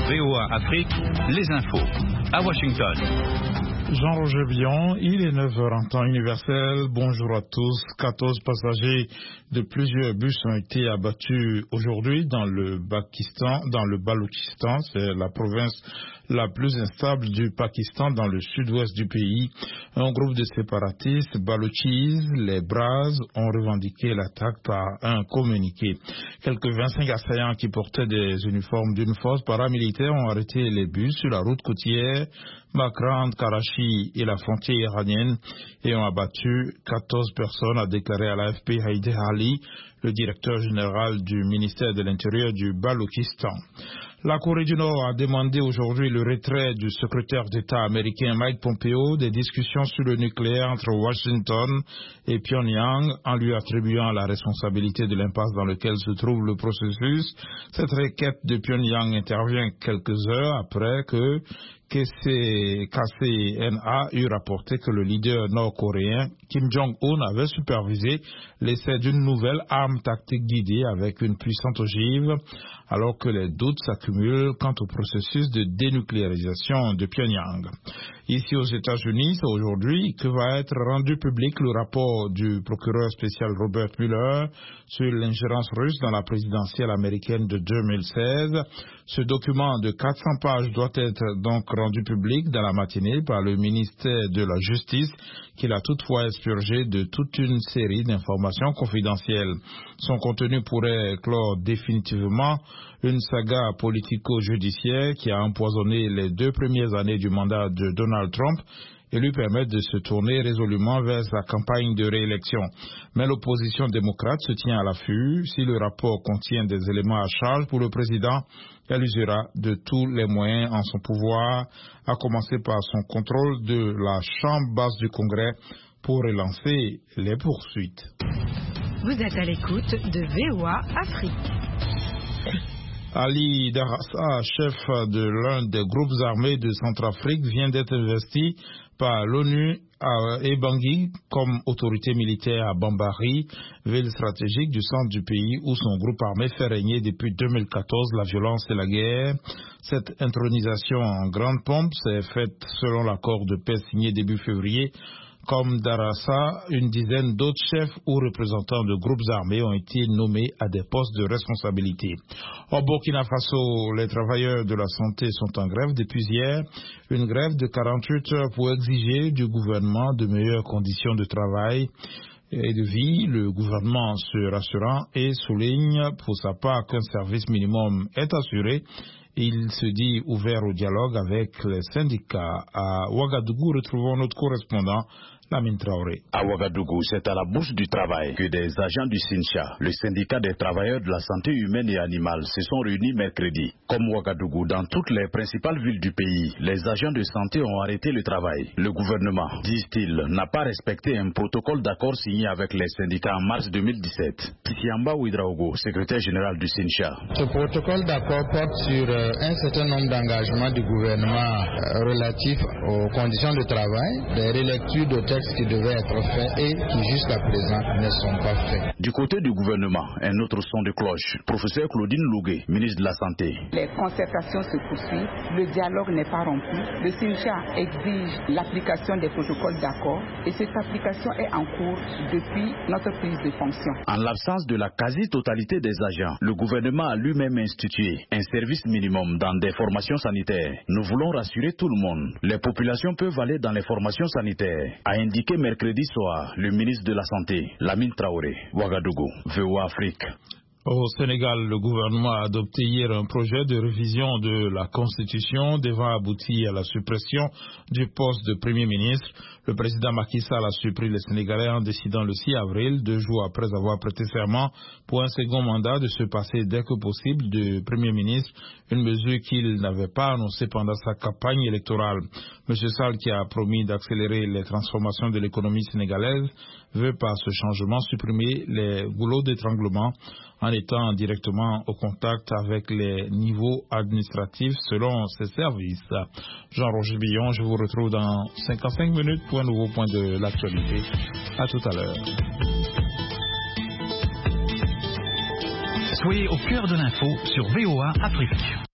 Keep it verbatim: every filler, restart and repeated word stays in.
V O A Afrique, les infos. À Washington. Jean-Roger Billon, il est neuf heures en temps universel. Bonjour à tous. quatorze passagers de plusieurs bus ont été abattus aujourd'hui dans le Pakistan, dans le Baloutchistan. C'est la province la plus instable du Pakistan dans le sud-ouest du pays. Un groupe de séparatistes baloutchis, les Braz, ont revendiqué l'attaque par un communiqué. Quelques vingt-cinq assaillants qui portaient des uniformes d'une force paramilitaire ont arrêté les bus sur la route côtière Makran, Karachi et la frontière iranienne et ont abattu quatorze personnes, a déclaré à l'A F P Haider Ali, le directeur général du ministère de l'Intérieur du Baloutchistan. La Corée du Nord a demandé aujourd'hui le retrait du secrétaire d'État américain Mike Pompeo des discussions sur le nucléaire entre Washington et Pyongyang en lui attribuant la responsabilité de l'impasse dans laquelle se trouve le processus. Cette requête de Pyongyang intervient quelques heures après que K C N A eut rapporté que le leader nord-coréen Kim Jong-un avait supervisé l'essai d'une nouvelle arme tactique guidée avec une puissante ogive, alors que les doutes s'accumulent quant au processus de dénucléarisation de Pyongyang. Ici aux États-Unis, c'est aujourd'hui que va être rendu public le rapport du procureur spécial Robert Mueller sur l'ingérence russe dans la présidentielle américaine de deux mille seize. Ce document de quatre cents pages doit être donc rendu public dans la matinée par le ministère de la Justice, qui l'a toutefois expurgé de toute une série d'informations confidentielles. Son contenu pourrait clore définitivement une saga politico-judiciaire qui a empoisonné les deux premières années du mandat de Donald Trump et lui permettre de se tourner résolument vers sa campagne de réélection. Mais l'opposition démocrate se tient à l'affût. Si le rapport contient des éléments à charge pour le président, elle usera de tous les moyens en son pouvoir, à commencer par son contrôle de la Chambre basse du Congrès pour relancer les poursuites. Vous êtes à l'écoute de V O A Afrique. Ali Darassa, chef de l'un des groupes armés de Centrafrique, vient d'être investi par l'ONU à Ebangui comme autorité militaire à Bambari, ville stratégique du centre du pays où son groupe armé fait régner depuis deux mille quatorze la violence et la guerre. Cette intronisation en grande pompe s'est faite selon l'accord de paix signé début février. Comme Darassa, une dizaine d'autres chefs ou représentants de groupes armés ont été nommés à des postes de responsabilité. Au Burkina Faso, les travailleurs de la santé sont en grève depuis hier. Une grève de quarante-huit heures pour exiger du gouvernement de meilleures conditions de travail et de vie, le gouvernement se rassurant et souligne pour sa part qu'un service minimum est assuré. Il se dit ouvert au dialogue avec les syndicats. À Ouagadougou, retrouvons notre correspondant, Lamine Traoré. À Ouagadougou, c'est à la Bourse du Travail que des agents du SYNCHA, le syndicat des travailleurs de la santé humaine et animale, se sont réunis mercredi. Comme Ouagadougou, dans toutes les principales villes du pays, les agents de santé ont arrêté le travail. Le gouvernement, disent-ils, n'a pas respecté un protocole d'accord signé avec les syndicats en mars deux mille dix-sept. Siamba Ouidraogo, secrétaire général du SYNCHA. Ce protocole d'accord porte sur euh, un certain nombre d'engagements du gouvernement euh, relatifs aux conditions de travail, des relectures de textes qui devaient être faits et qui jusqu'à présent ne sont pas faits. Du côté du gouvernement, un autre son de cloche. Professeur Claudine Lougué, ministre de la Santé. Les concertations se poursuivent, le dialogue n'est pas rompu. Le SYNCHA exige l'application des protocoles d'accord et cette application est en cours depuis notre prise de fonction. En l'absence de la quasi-totalité des agents, le gouvernement a lui-même institué un service minimum dans des formations sanitaires. Nous voulons rassurer tout le monde. Les populations peuvent aller dans les formations sanitaires, a indiqué mercredi soir le ministre de la Santé, Lamine Traoré. Ouagadougou, V O A Afrique. Au Sénégal, le gouvernement a adopté hier un projet de révision de la Constitution devant aboutir à la suppression du poste de Premier ministre. Le président Macky Sall a surpris les Sénégalais en décidant le six avril, deux jours après avoir prêté serment pour un second mandat, de se passer dès que possible de Premier ministre, une mesure qu'il n'avait pas annoncée pendant sa campagne électorale. M. Sall, qui a promis d'accélérer les transformations de l'économie sénégalaise, veut par ce changement supprimer les goulots d'étranglement en étant directement au contact avec les niveaux administratifs selon ses services. Jean-Roger Billon, je vous retrouve dans cinquante-cinq minutes pour un nouveau point de l'actualité. À tout à l'heure. Soyez au cœur de l'info sur V O A Afrique.